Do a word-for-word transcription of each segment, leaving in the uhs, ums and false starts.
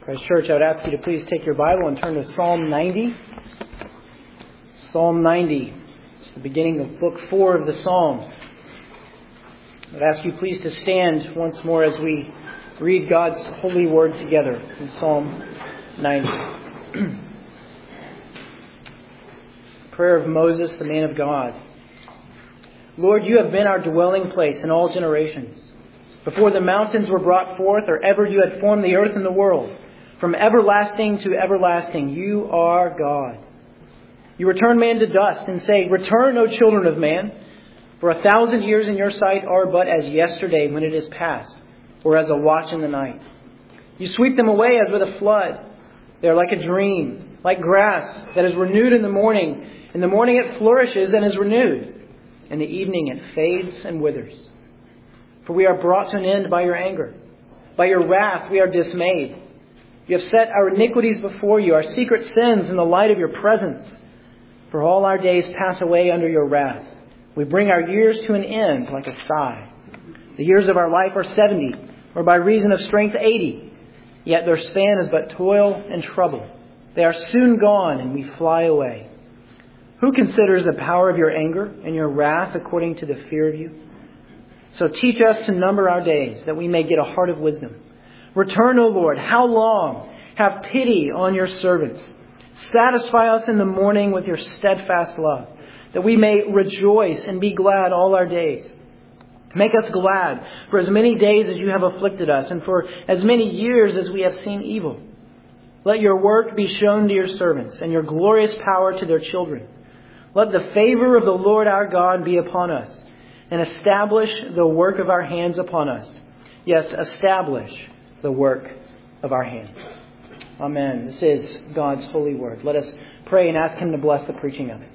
Christ Church, I would ask you to please take your Bible and turn to Psalm ninety. Psalm ninety. It's the beginning of Book four of the Psalms. I would ask you please to stand once more as we read God's holy word together in Psalm ninety. Prayer of Moses, the man of God. Lord, you have been our dwelling place in all generations. Before the mountains were brought forth, or ever you had formed the earth and the world, from everlasting to everlasting, you are God. You return man to dust and say, "Return, O children of man, for a thousand years in your sight are but as yesterday when it is past, or as a watch in the night. You sweep them away as with a flood. They are like a dream, like grass that is renewed in the morning. In the morning it flourishes and is renewed. In the evening it fades and withers. For we are brought to an end by your anger. By your wrath we are dismayed. You have set our iniquities before you, our secret sins in the light of your presence. For all our days pass away under your wrath. We bring our years to an end like a sigh. The years of our life are seventy, or by reason of strength eighty. Yet their span is but toil and trouble. They are soon gone, and we fly away. Who considers the power of your anger and your wrath according to the fear of you? So teach us to number our days, that we may get a heart of wisdom. Return, O Lord, how long? Have pity on your servants. Satisfy us in the morning with your steadfast love, that we may rejoice and be glad all our days. Make us glad for as many days as you have afflicted us, and for as many years as we have seen evil. Let your work be shown to your servants, and your glorious power to their children. Let the favor of the Lord our God be upon us, and establish the work of our hands upon us. Yes, establish the work of our hands. Amen. This is God's holy word. Let us pray and ask Him to bless the preaching of it.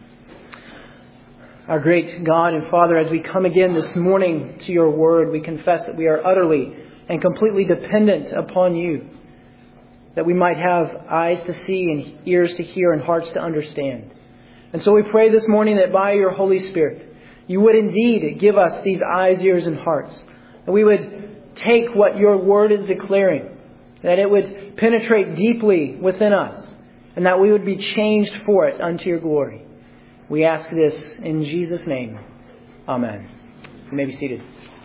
Our great God and Father, as we come again this morning to your word, we confess that we are utterly and completely dependent upon you, that we might have eyes to see and ears to hear and hearts to understand. And so we pray this morning that by your Holy Spirit, you would indeed give us these eyes, ears, and hearts. That we would take what your word is declaring, that it would penetrate deeply within us, and that we would be changed for it unto your glory. We ask this in Jesus' name. Amen. You may be seated.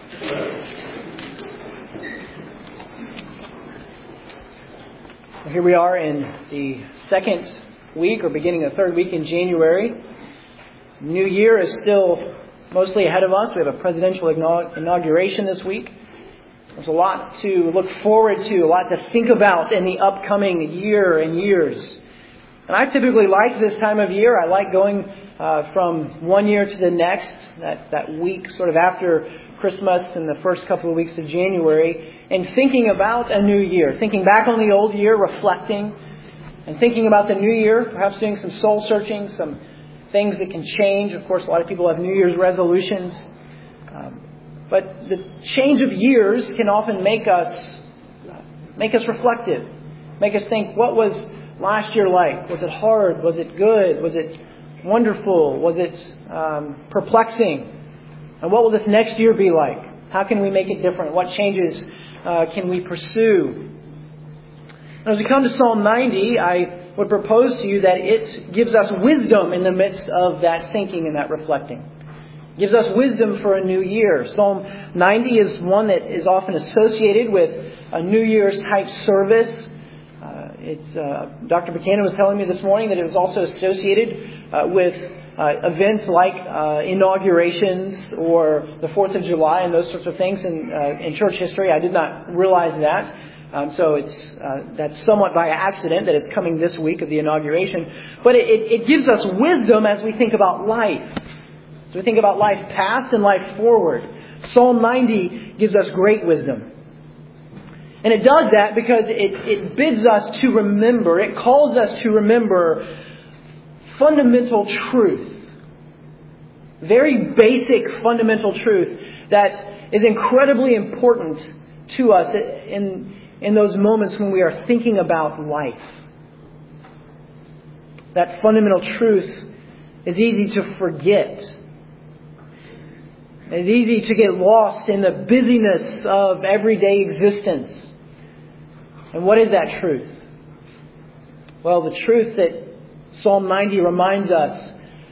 Here we are in the second week, or beginning of the third week in January. New Year is still mostly ahead of us. We have a presidential inauguration this week. There's a lot to look forward to, a lot to think about in the upcoming year and years. And I typically like this time of year. I like going uh, from one year to the next, that, that week sort of after Christmas and the first couple of weeks of January, and thinking about a new year, thinking back on the old year, reflecting, and thinking about the new year, perhaps doing some soul searching, some things that can change. Of course, a lot of people have New Year's resolutions. Um, but the change of years can often make us make us reflective, make us think, what was last year like? Was it hard? Was it good? Was it wonderful? Was it um, perplexing? And what will this next year be like? How can we make it different? What changes uh, can we pursue? And as we come to Psalm ninety, I would propose to you that it gives us wisdom in the midst of that thinking and that reflecting. It gives us wisdom for a new year. Psalm ninety is one that is often associated with a New Year's type service. Uh, it's uh, Doctor Buchanan was telling me this morning that it was also associated uh, with uh, events like uh, inaugurations or the fourth of July and those sorts of things in, uh, in church history. I did not realize that. Um, so it's uh, that's somewhat by accident that it's coming this week of the inauguration. But it, it, it gives us wisdom as we think about life. So we think about life past and life forward. Psalm ninety gives us great wisdom. And it does that because it, it bids us to remember, it calls us to remember fundamental truth. Very basic fundamental truth that is incredibly important to us in in those moments when we are thinking about life. That fundamental truth is easy to forget. It's easy to get lost in the busyness of everyday existence. And what is that truth? Well, the truth that Psalm ninety reminds us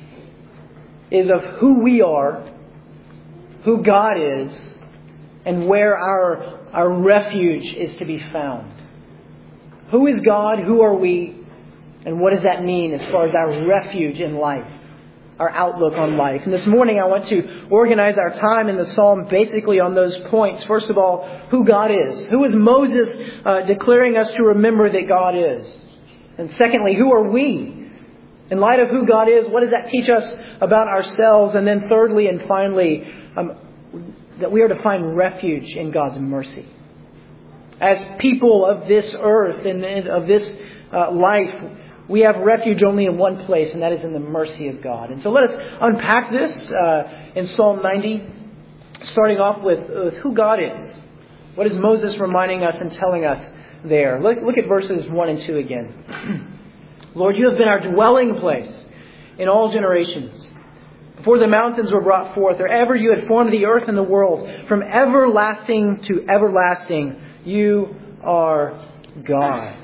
is of who we are, who God is, and where our, our refuge is to be found. Who is God? Who are we? And what does that mean as far as our refuge in life, our outlook on life? And this morning I want to organize our time in the Psalm basically on those points. First of all, who God is. Who is Moses uh, declaring us to remember that God is? And secondly, who are we? In light of who God is, what does that teach us about ourselves? And then thirdly and finally, um, that we are to find refuge in God's mercy. As people of this earth and of this uh, life, we have refuge only in one place, and that is in the mercy of God. And so let us unpack this uh, in Psalm ninety, starting off with, with who God is. What is Moses reminding us and telling us there? Look, look at verses one and two again. Lord, you have been our dwelling place in all generations. Before the mountains were brought forth, or ever you had formed the earth and the world, from everlasting to everlasting, you are God.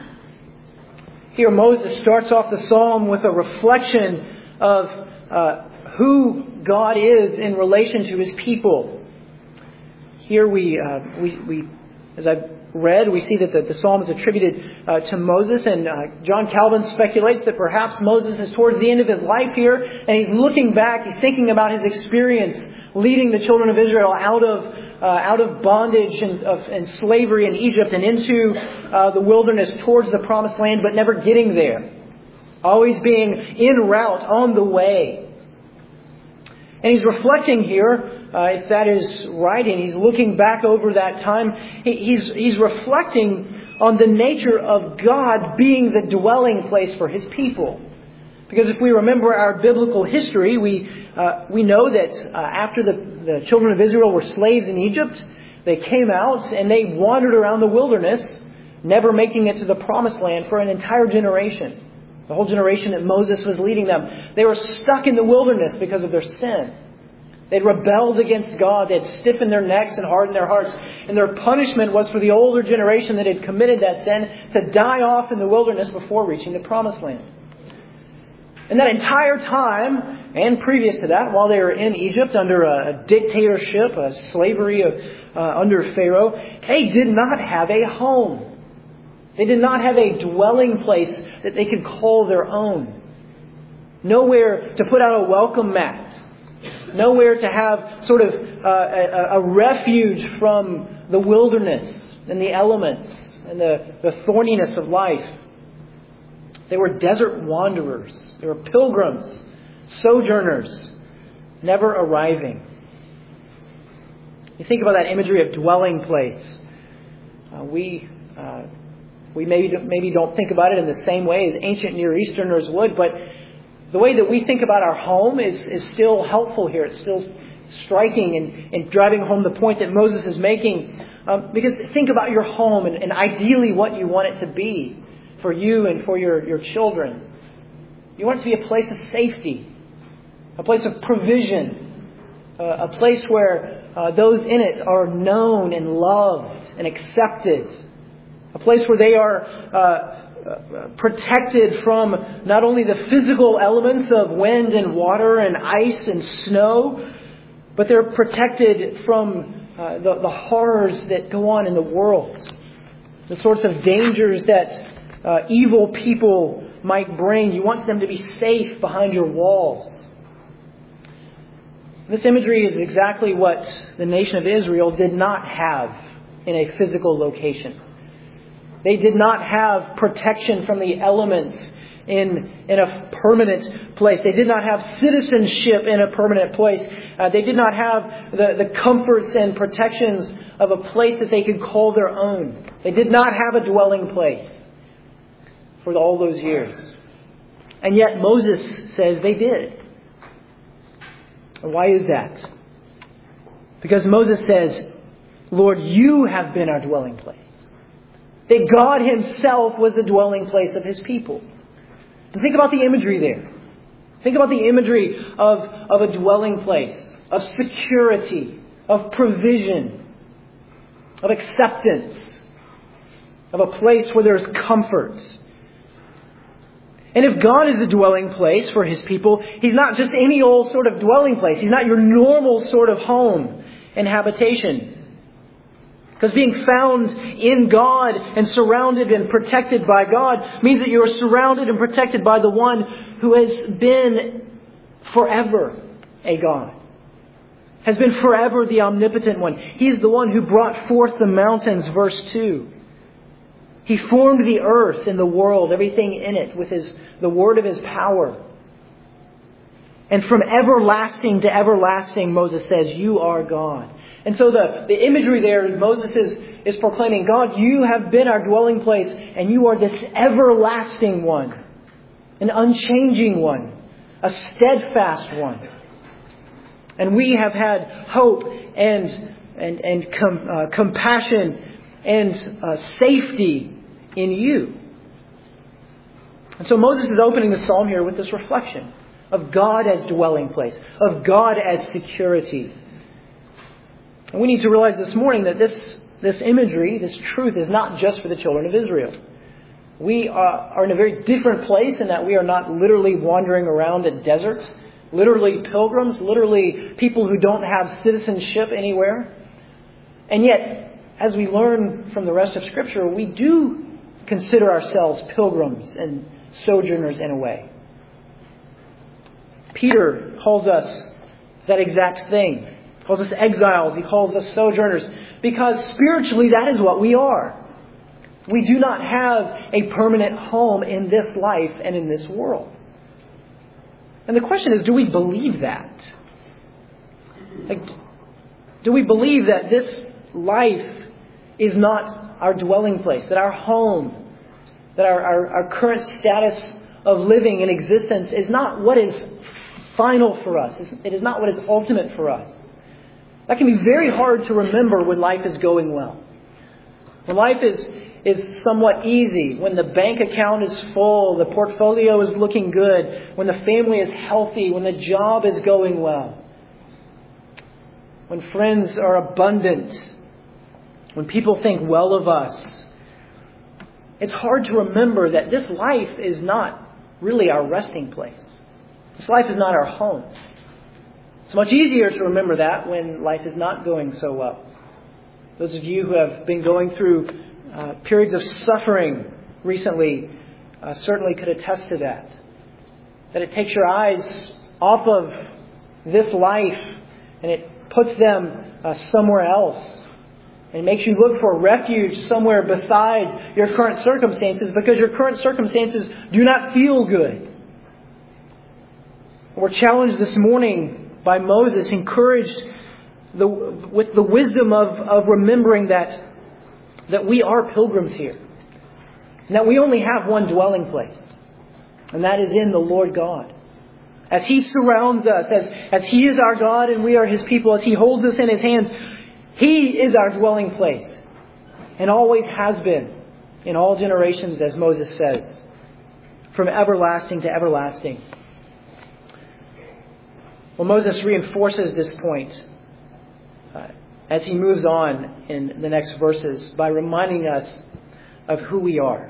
Here Moses starts off the psalm with a reflection of uh, who God is in relation to His people. Here we, uh, we, we, as I've read, we see that the, the psalm is attributed uh, to Moses, and uh, John Calvin speculates that perhaps Moses is towards the end of his life here, and he's looking back, he's thinking about his experience leading the children of Israel out of uh, out of bondage and, of, and slavery in Egypt and into uh, the wilderness towards the promised land, but never getting there. Always being en route, on the way. And he's reflecting here, uh, if that is right, and he's looking back over that time. He, he's, he's reflecting on the nature of God being the dwelling place for His people. Because if we remember our biblical history, we uh, we know that uh, after the, the children of Israel were slaves in Egypt, they came out and they wandered around the wilderness, never making it to the promised land for an entire generation. The whole generation that Moses was leading them. They were stuck in the wilderness because of their sin. They'd rebelled against God. They'd stiffened their necks and hardened their hearts. And their punishment was for the older generation that had committed that sin to die off in the wilderness before reaching the promised land. And that entire time, and previous to that, while they were in Egypt under a dictatorship, a slavery of, uh, under Pharaoh, they did not have a home. They did not have a dwelling place that they could call their own. Nowhere to put out a welcome mat. Nowhere to have sort of uh, a, a refuge from the wilderness and the elements and the, the thorniness of life. They were desert wanderers. They were pilgrims, sojourners, never arriving. You think about that imagery of dwelling place. Uh, we uh, we maybe maybe don't think about it in the same way as ancient Near Easterners would, but the way that we think about our home is, is still helpful here. It's still striking and, and driving home the point that Moses is making. Um, because think about your home and, and ideally what you want it to be for you and for your, your children. You want it to be a place of safety, a place of provision, uh, a place where uh, those in it are known and loved and accepted, a place where they are uh, Uh, protected from not only the physical elements of wind and water and ice and snow, but they're protected from uh, the, the horrors that go on in the world. The sorts of dangers that uh, evil people might bring. You want them to be safe behind your walls. This imagery is exactly what the nation of Israel did not have in a physical location. They did not have protection from the elements in, in a permanent place. They did not have citizenship in a permanent place. Uh, they did not have the, the comforts and protections of a place that they could call their own. They did not have a dwelling place for all those years. And yet Moses says they did. And why is that? Because Moses says, Lord, you have been our dwelling place. That God Himself was the dwelling place of His people. And think about the imagery there. Think about the imagery of, of a dwelling place, of security, of provision, of acceptance. of a place where there's comfort. And if God is the dwelling place for His people, He's not just any old sort of dwelling place. He's not your normal sort of home and habitation. Because being found in God and surrounded and protected by God means that you are surrounded and protected by the one who has been forever a God. Has been forever the omnipotent one. He's the one who brought forth the mountains, verse two. He formed the earth and the world, everything in it, with his the word of His power. And from everlasting to everlasting, Moses says, you are God. And so the, the imagery there, Moses is, is proclaiming, God, you have been our dwelling place, and you are this everlasting one, an unchanging one, a steadfast one. And we have had hope and and and com, uh, compassion and uh, safety in you. And so Moses is opening the psalm here with this reflection of God as dwelling place, of God as security. And we need to realize this morning that this this imagery, this truth, is not just for the children of Israel. We are, are in a very different place in that we are not literally wandering around a desert, literally pilgrims, literally people who don't have citizenship anywhere. And yet, as we learn from the rest of Scripture, we do consider ourselves pilgrims and sojourners in a way. Peter calls us that exact thing. He calls us exiles. He calls us sojourners. Because spiritually, that is what we are. We do not have a permanent home in this life and in this world. And the question is, do we believe that? Like, do we believe that this life is not our dwelling place, that our home, that our, our, our current status of living and existence is not what is final for us? It is not what is ultimate for us. That can be very hard to remember when life is going well. When life is is somewhat easy, when the bank account is full, the portfolio is looking good, when the family is healthy, when the job is going well, when friends are abundant, when people think well of us. It's hard to remember that this life is not really our resting place. This life is not our home. It's much easier to remember that when life is not going so well. Those of you who have been going through uh, periods of suffering recently uh, certainly could attest to that. That it takes your eyes off of this life and it puts them uh, somewhere else. And it makes you look for refuge somewhere besides your current circumstances because your current circumstances do not feel good. We're challenged this morning by Moses, encouraged the, with the wisdom of, of remembering that, that we are pilgrims here. And that we only have one dwelling place. And that is in the Lord God. As He surrounds us, as, as He is our God and we are His people, as He holds us in His hands, He is our dwelling place. And always has been in all generations, as Moses says. From everlasting to everlasting. Well, Moses reinforces this point uh, as he moves on in the next verses by reminding us of who we are.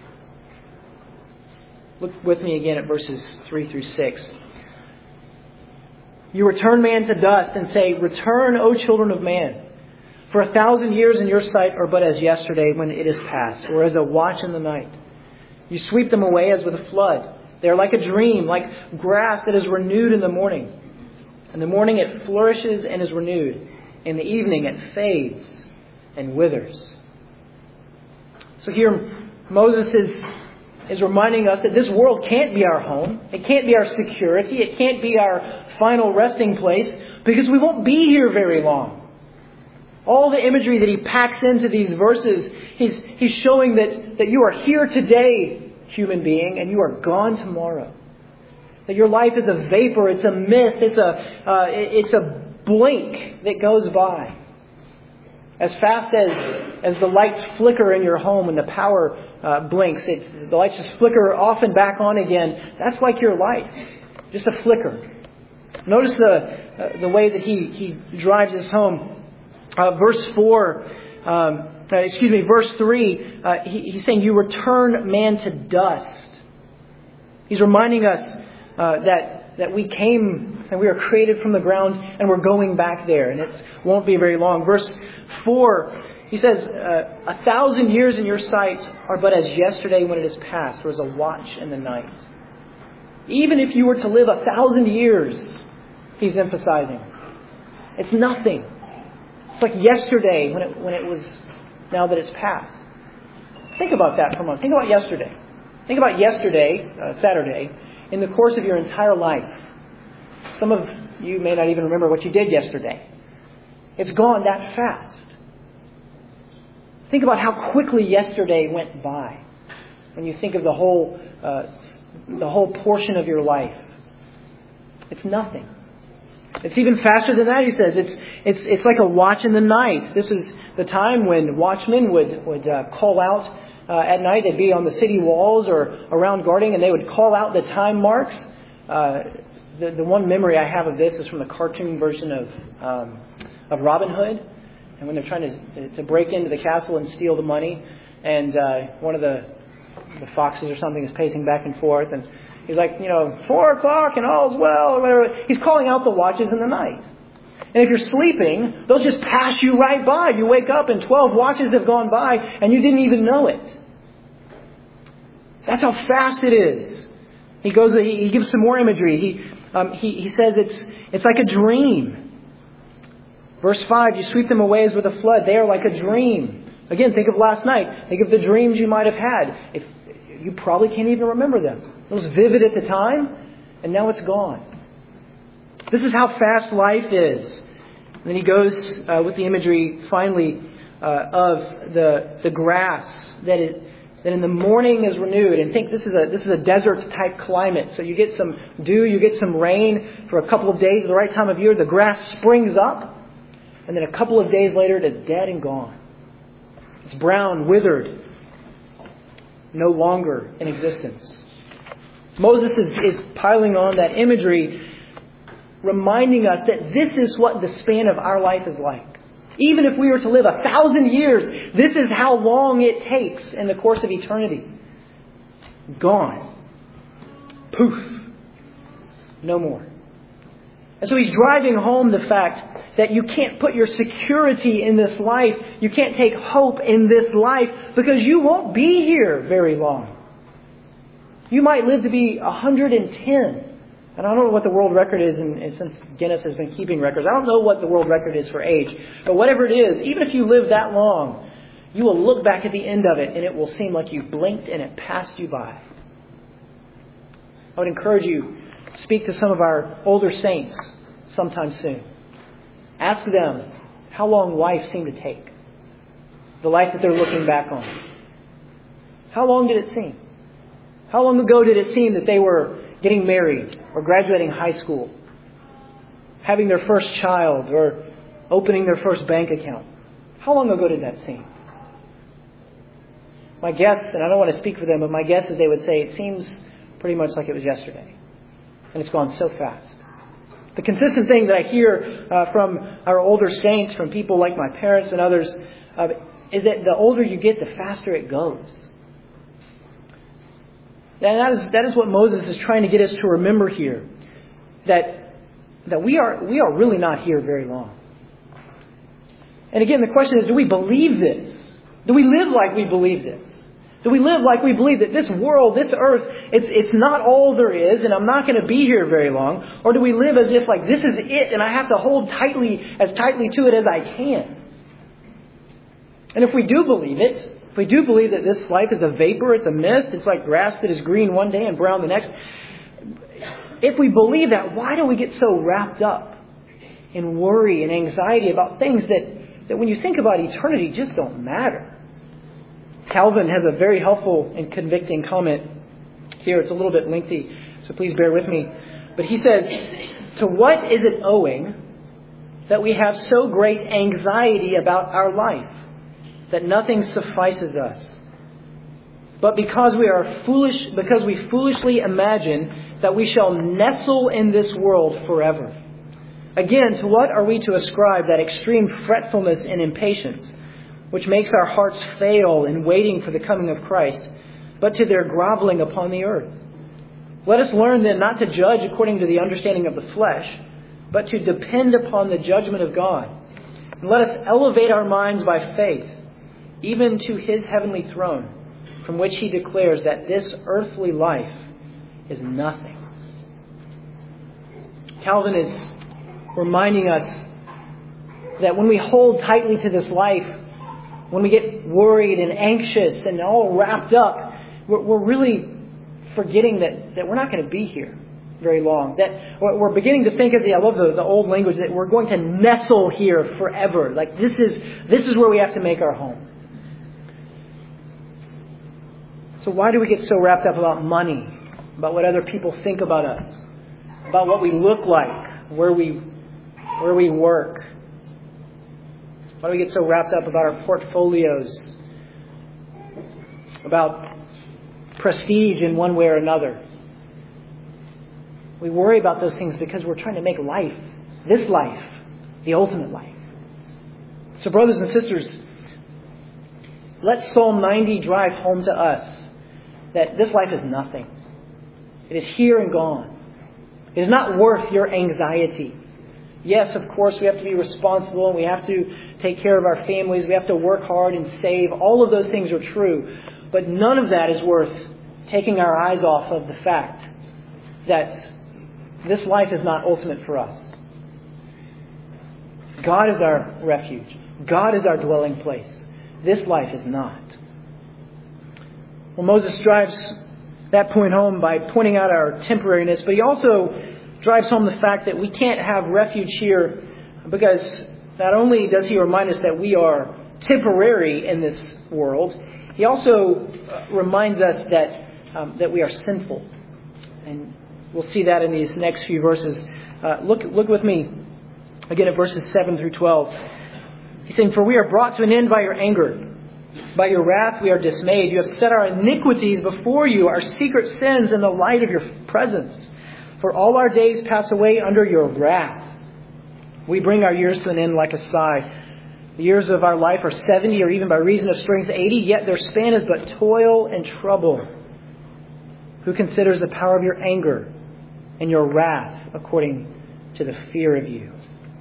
Look with me again at verses three through six. You return man to dust and say, return, O children of man. For a thousand years in your sight are but as yesterday when it is past, or as a watch in the night. You sweep them away as with a flood. They are like a dream, like grass that is renewed in the morning. In the morning it flourishes and is renewed. In the evening it fades and withers. So here Moses is, is reminding us that this world can't be our home. It can't be our security. It can't be our final resting place because we won't be here very long. All the imagery that he packs into these verses, he's, he's showing that, that you are here today, human being, and you are gone tomorrow. That your life is a vapor, it's a mist, it's a uh, it's a blink that goes by. As fast as as the lights flicker in your home when the power uh, blinks, it, the lights just flicker off and back on again. That's like your life, just a flicker. Notice the uh, the way that he he drives us home. Uh, verse four um, uh, excuse me, verse three, uh, he, he's saying you return man to dust. He's reminding us uh, that, that we came and we are created from the ground and we're going back there. And it won't be very long. Verse four, he says, uh, a thousand years in your sight are but as yesterday when it is past, or as a watch in the night. Even if you were to live a thousand years, he's emphasizing, it's nothing. It's like yesterday when it when it was, now that it's past. Think about that for a moment. Think about yesterday. Think about yesterday, uh, Saturday, in the course of your entire life. Some of you may not even remember what you did yesterday. It's gone that fast. Think about how quickly yesterday went by when you think of the whole uh, the whole portion of your life. It's nothing. It's even faster than that, he says. It's it's it's like a watch in the night. This is the time when watchmen would, would uh, call out uh, at night. They'd be on the city walls or around guarding, and they would call out the time marks. Uh, the, the one memory I have of this is from the cartoon version of um, of Robin Hood. And when they're trying to to break into the castle and steal the money, and uh, one of the the foxes or something is pacing back and forth, and he's like, you know, four o'clock and all's well, or whatever. He's calling out the watches in the night. And if you're sleeping, they'll just pass you right by. You wake up and twelve watches have gone by and you didn't even know it. That's how fast it is. He goes. He, he gives some more imagery. He um, he he says it's it's like a dream. Verse five, you sweep them away as with a flood. They are like a dream. Again, think of last night. Think of the dreams you might have had. If you probably can't even remember them. It was vivid at the time, and now it's gone. This is how fast life is. And then he goes uh, with the imagery, finally, uh, of the the grass that it that in the morning is renewed. And think this is a this is a desert type climate. So you get some dew, you get some rain for a couple of days at the right time of year. The grass springs up, and then a couple of days later, it is dead and gone. It's brown, withered, no longer in existence. Moses is, is piling on that imagery, reminding us that this is what the span of our life is like. Even if we were to live a thousand years, this is how long it takes in the course of eternity. Gone. Poof. No more. And so he's driving home the fact that you can't put your security in this life. You can't take hope in this life because you won't be here very long. You might live to be one hundred ten. And I don't know what the world record is, and, and since Guinness has been keeping records, I don't know what the world record is for age. But whatever it is, even if you live that long, you will look back at the end of it and it will seem like you blinked and it passed you by. I would encourage you to speak to some of our older saints sometime soon. Ask them how long life seemed to take. The life that they're looking back on. How long did it seem? How long ago did it seem that they were getting married or graduating high school, having their first child or opening their first bank account? How long ago did that seem? My guess, and I don't want to speak for them, but my guess is they would say it seems pretty much like it was yesterday. And it's gone so fast. The consistent thing that I hear uh, from our older saints, from people like my parents and others, uh, is that the older you get, the faster it goes. And that is that is what Moses is trying to get us to remember here. That that we are we are really not here very long. And again, the question is, do we believe this? Do we live like we believe this? Do we live like we believe that this world, this earth, it's it's not all there is, and I'm not going to be here very long? Or do we live as if like this is it, and I have to hold tightly, as tightly to it as I can? And if we do believe it, if we do believe that this life is a vapor, it's a mist, it's like grass that is green one day and brown the next. If we believe that, why do we get so wrapped up in worry and anxiety about things that, that when you think about eternity just don't matter? Calvin has a very helpful and convicting comment here. It's a little bit lengthy, so please bear with me. But he says, to what is it owing that we have so great anxiety about our life, that nothing suffices us? But because we are foolish, because we foolishly imagine that we shall nestle in this world forever. Again, to what are we to ascribe that extreme fretfulness and impatience? which makes our hearts fail in waiting for the coming of Christ, but to their groveling upon the earth. Let us learn then not to judge according to the understanding of the flesh, but to depend upon the judgment of God. And let us elevate our minds by faith, even to His heavenly throne, from which He declares that this earthly life is nothing. Calvin is reminding us that when we hold tightly to this life, when we get worried and anxious and all wrapped up, we're, we're really forgetting that, that we're not going to be here very long. That we're beginning to think, as the, I love the, the old language, that we're going to nestle here forever. Like this is this is where we have to make our home. So why do we get so wrapped up about money, about what other people think about us, about what we look like, where we where we work? Why do we get so wrapped up about our portfolios, about prestige in one way or another? We worry about those things because we're trying to make life, this life, the ultimate life. So brothers and sisters, let Psalm ninety drive home to us that this life is nothing. It is here and gone. It is not worth your anxiety. Yes, of course, we have to be responsible and we have to take care of our families. We have to work hard and save. All of those things are true. But none of that is worth taking our eyes off of the fact that this life is not ultimate for us. God is our refuge. God is our dwelling place. This life is not. Well, Moses drives that point home by pointing out our temporariness, but he also drives home the fact that we can't have refuge here because not only does he remind us that we are temporary in this world, he also reminds us that um, that we are sinful. And we'll see that in these next few verses. Uh, look, look with me again at verses seven through twelve. He's saying, "For we are brought to an end by your anger. By your wrath we are dismayed. You have set our iniquities before you, our secret sins in the light of your presence. For all our days pass away under your wrath. We bring our years to an end like a sigh. The years of our life are seventy, or even by reason of strength eighty, yet their span is but toil and trouble. Who considers the power of your anger and your wrath according to the fear of you?"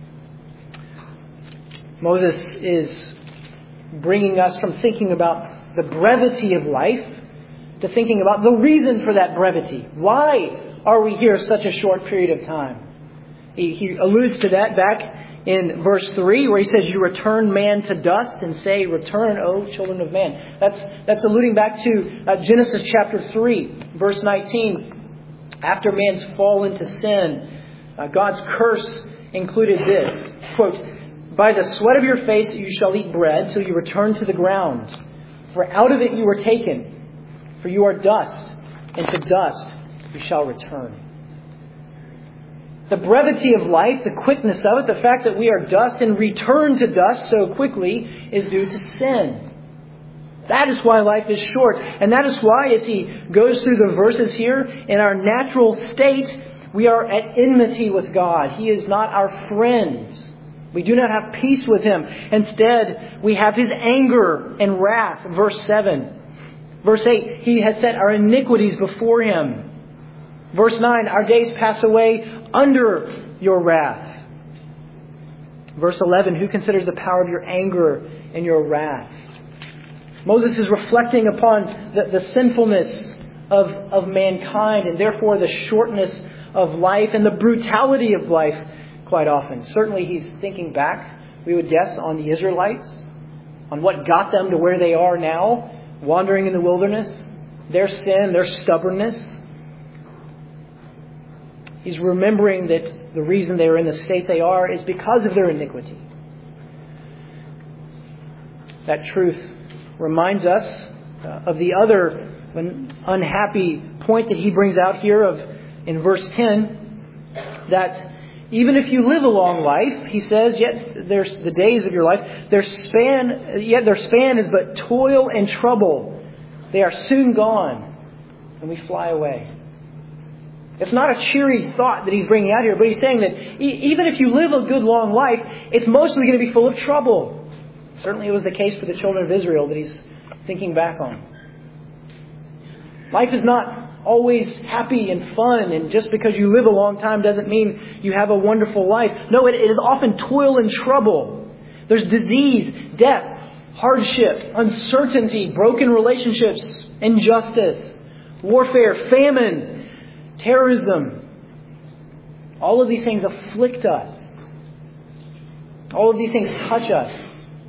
Moses is bringing us from thinking about the brevity of life to thinking about the reason for that brevity. Why are we here such a short period of time? He, he alludes to that back in verse three, where he says, "You return man to dust and say, 'Return, O children of man.'" That's that's alluding back to uh, Genesis chapter three, verse nineteen. After man's fall into sin, uh, God's curse included this, quote, "By the sweat of your face you shall eat bread till you return to the ground. For out of it you were taken. For you are dust, and to dust you shall return." The brevity of life, the quickness of it, the fact that we are dust and return to dust so quickly is due to sin. That is why life is short. And that is why, as he goes through the verses here, in our natural state, we are at enmity with God. He is not our friend. We do not have peace with Him. Instead, we have His anger and wrath. Verse seven. Verse eight, He has set our iniquities before Him. Verse nine, our days pass away under your wrath. Verse eleven, who considers the power of your anger and your wrath? Moses is reflecting upon the, the sinfulness of, of mankind and therefore the shortness of life and the brutality of life quite often. Certainly he's thinking back, we would guess, on the Israelites, on what got them to where they are now, wandering in the wilderness, their sin, their stubbornness. He's remembering that the reason they are in the state they are is because of their iniquity. That truth reminds us uh, of the other unhappy point that he brings out here of in verse ten, that even if you live a long life, he says, yet there's the days of your life, their span, yet their span is but toil and trouble. They are soon gone, and we fly away. It's not a cheery thought that he's bringing out here, but he's saying that e- even if you live a good long life, it's mostly going to be full of trouble, Certainly it was the case for the children of Israel that he's thinking back on. Life is not always happy and fun, and just because you live a long time doesn't mean you have a wonderful life. No, it is often toil and trouble. There's disease, death, hardship, uncertainty, broken relationships, injustice, warfare, famine, terrorism. All of these things afflict us. All of these things touch us.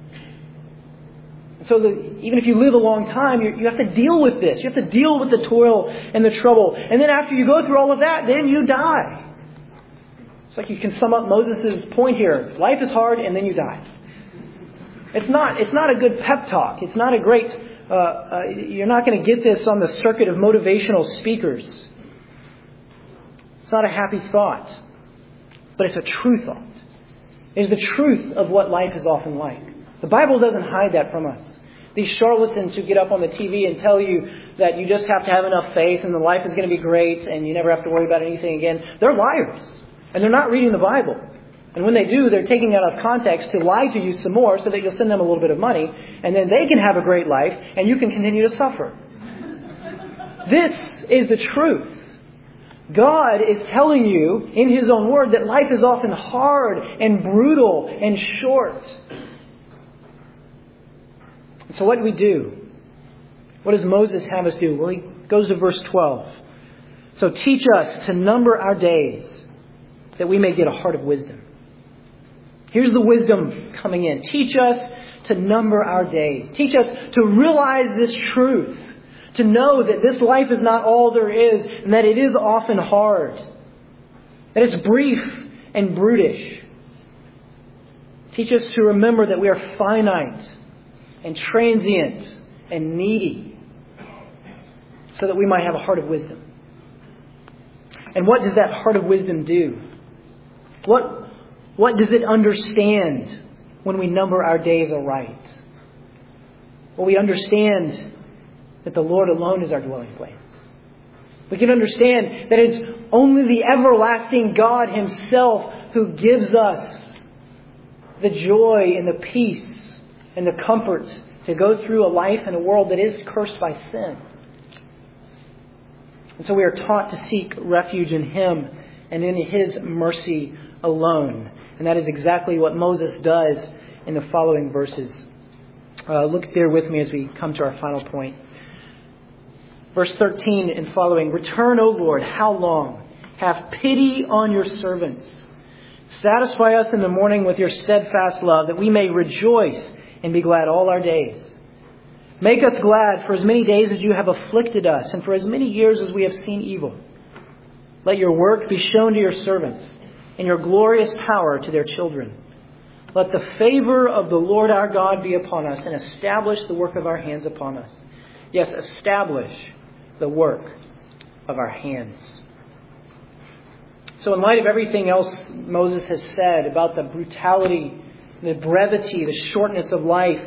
So the, even if you live a long time, you, you have to deal with this. You have to deal with the toil and the trouble. And then after you go through all of that, then you die. It's like you can sum up Moses' point here. Life is hard and then you die. It's not, it's not a good pep talk. It's not a great... Uh, uh, you're not going to get this on the circuit of motivational speakers. It's not a happy thought. But it's a true thought. It is the truth of what life is often like. The Bible doesn't hide that from us. These charlatans who get up on the T V and tell you that you just have to have enough faith and the life is going to be great and you never have to worry about anything again, they're liars. And they're not reading the Bible. And when they do, they're taking it out of context to lie to you some more so that you'll send them a little bit of money and then they can have a great life and you can continue to suffer. This is the truth. God is telling you in His own Word that life is often hard and brutal and short. So what do we do? What does Moses have us do? Well, he goes to verse twelve. So teach us to number our days that we may get a heart of wisdom. Here's the wisdom coming in. Teach us to number our days. Teach us to realize this truth. To know that this life is not all there is and that it is often hard. That it's brief and brutish. Teach us to remember that we are finite and transient and needy, so that we might have a heart of wisdom. And what does that heart of wisdom do? What, what does it understand when we number our days aright? Well, we understand that the Lord alone is our dwelling place. We can understand that it's only the everlasting God Himself who gives us the joy and the peace and the comfort to go through a life in a world that is cursed by sin. And so we are taught to seek refuge in Him and in His mercy alone. And that is exactly what Moses does in the following verses. Uh, look there with me as we come to our final point. Verse thirteen and following. Return, O Lord, how long? Have pity on your servants. Satisfy us in the morning with your steadfast love, that we may rejoice and be glad all our days. Make us glad for as many days as you have afflicted us, and for as many years as we have seen evil. Let your work be shown to your servants, and your glorious power to their children. Let the favor of the Lord our God be upon us, and establish the work of our hands upon us. Yes, establish the work of our hands. So in light of everything else Moses has said about the brutality, the brevity, the shortness of life,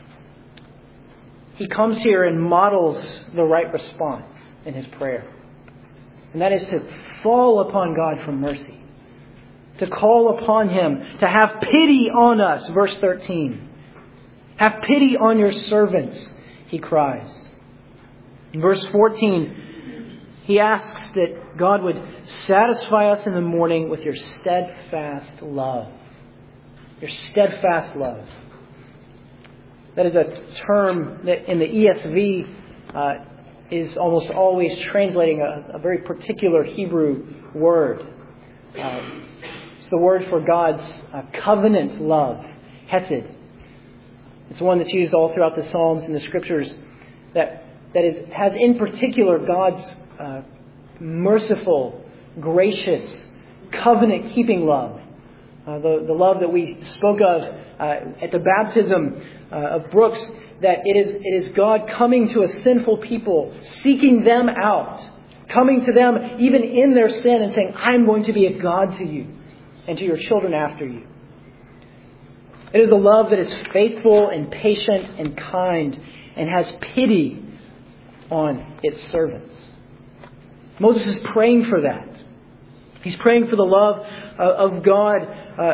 he comes here and models the right response in his prayer. And that is to fall upon God for mercy. To call upon Him. To have pity on us. Verse thirteen. Have pity on your servants, he cries. In verse fourteen, he asks that God would satisfy us in the morning with your steadfast love. Your steadfast love. That is a term that in the E S V uh, is almost always translating a, a very particular Hebrew word. Uh, it's the word for God's uh, covenant love, hesed. It's one that's used all throughout the Psalms and the Scriptures that that is has in particular God's uh, merciful, gracious, covenant-keeping love. Uh, the, the love that we spoke of uh, at the baptism uh, of Brooks, that it is, it is God coming to a sinful people, seeking them out, coming to them even in their sin and saying, I'm going to be a God to you and to your children after you. It is a love that is faithful and patient and kind and has pity on its servants. Moses is praying for that. He's praying for the love uh, of God uh,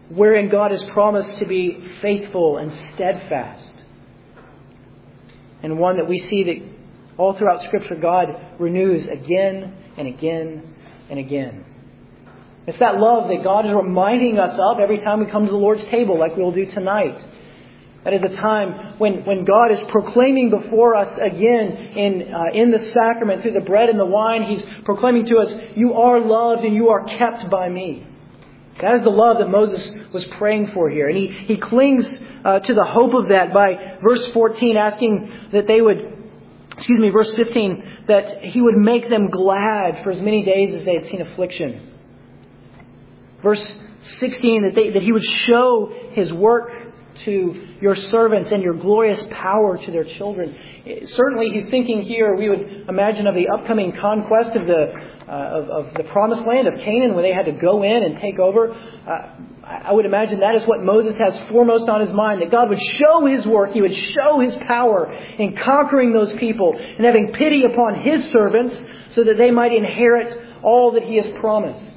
wherein God has promised to be faithful and steadfast. And one that we see that all throughout Scripture God renews again and again and again. It's that love that God is reminding us of every time we come to the Lord's table, like we'll do tonight. That is a time when, when God is proclaiming before us again in, uh, in the sacrament, through the bread and the wine. He's proclaiming to us, you are loved and you are kept by me. That is the love that Moses was praying for here. And he, he clings uh, to the hope of that by verse fourteen, asking that they would, excuse me, verse fifteen, that He would make them glad for as many days as they had seen affliction. Verse sixteen, that, they, that He would show His work to your servants and your glorious power to their children. Certainly He's thinking here, we would imagine, of the upcoming conquest of the uh, of, of the promised land of Canaan, where they had to go in and take over. Uh, I would imagine that is what Moses has foremost on his mind, that God would show His work, He would show His power in conquering those people and having pity upon His servants so that they might inherit all that He has promised.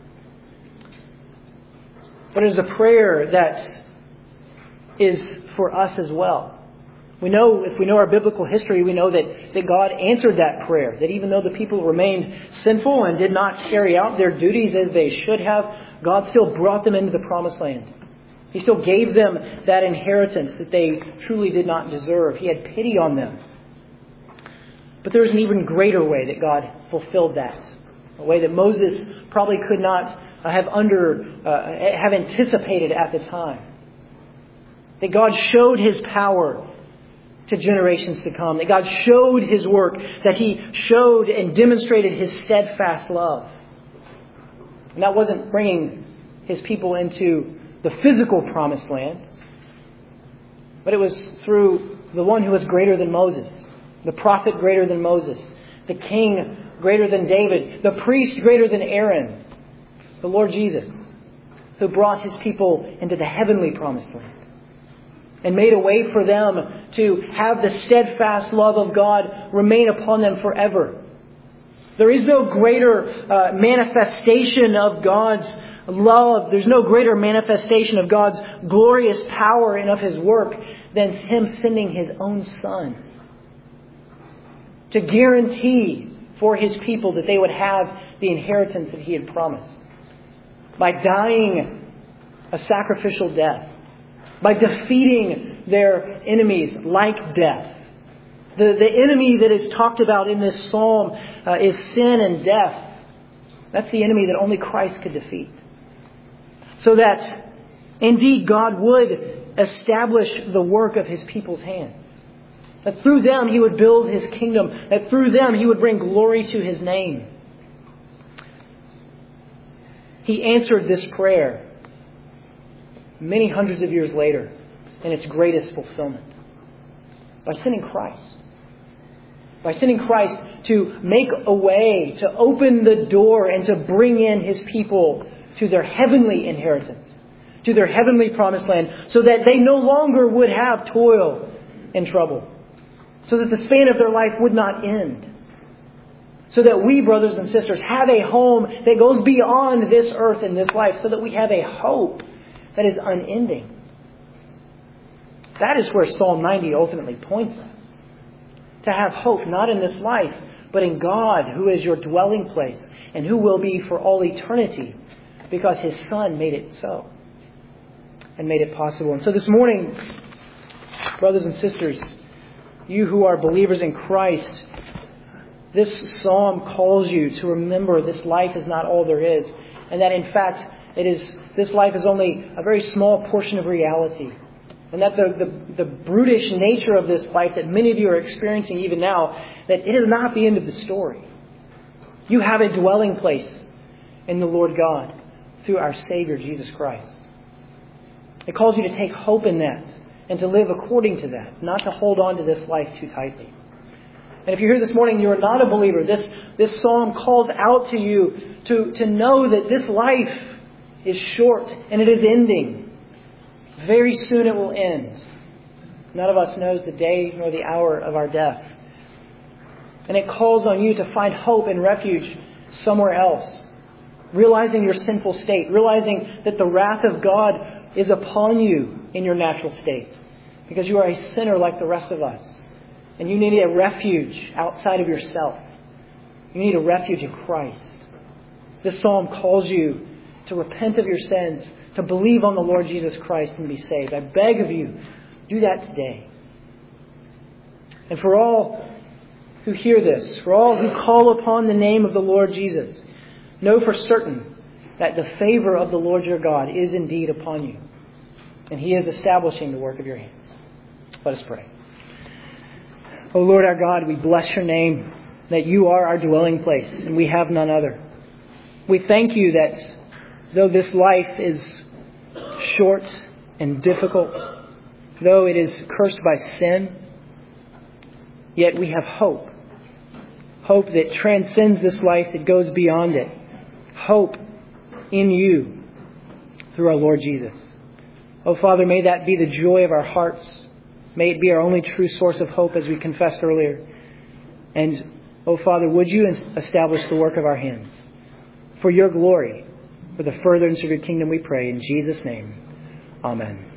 But it is a prayer that is for us as well. We know, if we know our biblical history, we know that, that God answered that prayer. That even though the people remained sinful and did not carry out their duties as they should have, God still brought them into the promised land. He still gave them that inheritance that they truly did not deserve. He had pity on them. But there is an even greater way that God fulfilled that. A way that Moses probably could not have under uh, have anticipated at the time. That God showed His power to generations to come. That God showed His work. That He showed and demonstrated His steadfast love. And that wasn't bringing His people into the physical promised land. But it was through the one who was greater than Moses. The prophet greater than Moses. The king greater than David. The priest greater than Aaron. The Lord Jesus, who brought His people into the heavenly promised land. And made a way for them to have the steadfast love of God remain upon them forever. There is no greater uh, manifestation of God's love. There's no greater manifestation of God's glorious power and of His work than Him sending His own Son to guarantee for His people that they would have the inheritance that He had promised. By dying a sacrificial death. By defeating their enemies like death. The, the enemy that is talked about in this psalm uh, is sin and death. That's the enemy that only Christ could defeat. So that indeed God would establish the work of His people's hands. That through them He would build His kingdom. That through them He would bring glory to His name. He answered this prayer many hundreds of years later in its greatest fulfillment. By sending Christ. By sending Christ to make a way, to open the door and to bring in His people to their heavenly inheritance. To their heavenly promised land. So that they no longer would have toil and trouble. So that the span of their life would not end. So that we, brothers and sisters, have a home that goes beyond this earth and this life. So that we have a hope that is unending. That is where Psalm ninety ultimately points us. To have hope not in this life, but in God, who is your dwelling place and who will be for all eternity, because His Son made it so and made it possible. And so this morning, brothers and sisters, you who are believers in Christ, this psalm calls you to remember this life is not all there is, and that in fact it is this life is only a very small portion of reality. And that the, the, the brutish nature of this life that many of you are experiencing even now, that it is not the end of the story. You have a dwelling place in the Lord God through our Savior, Jesus Christ. It calls you to take hope in that and to live according to that, not to hold on to this life too tightly. And if you're here this morning and you are not a believer, this, this psalm calls out to you to, to know that this life is short and it is ending. Very soon it will end. None of us knows the day nor the hour of our death. And it calls on you to find hope and refuge somewhere else. realizing your sinful state, realizing that the wrath of God is upon you in your natural state, because you are a sinner like the rest of us, and you need a refuge outside of yourself. You need a refuge in Christ. This psalm calls you to repent of your sins, to believe on the Lord Jesus Christ and be saved. I beg of you, do that today. And for all who hear this, for all who call upon the name of the Lord Jesus, know for certain that the favor of the Lord your God is indeed upon you, and He is establishing the work of your hands. Let us pray. O Lord our God, we bless your name, that you are our dwelling place, and we have none other. We thank you that though this life is short and difficult, though it is cursed by sin, yet we have hope. Hope that transcends this life, that goes beyond it. Hope in you through our Lord Jesus. Oh, Father, may that be the joy of our hearts. May it be our only true source of hope, as we confessed earlier. And, oh, Father, would you establish the work of our hands for your glory, for the furtherance of your kingdom, we pray. In Jesus' name, amen.